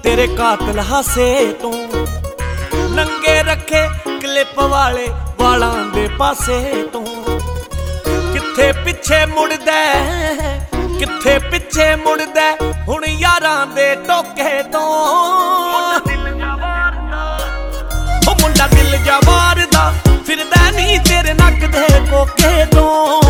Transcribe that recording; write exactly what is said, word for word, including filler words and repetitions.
तेरे कातिल हासे तू नंगे रखे क्लिप वाले वालां दे पासे तू किथे पिछे मुड़दा किथे पिछे मुड़दा हुण यारां दे टोके तो मुंडा दिल जा वारदा फिरदा नी तेरे नक दे कोके तो।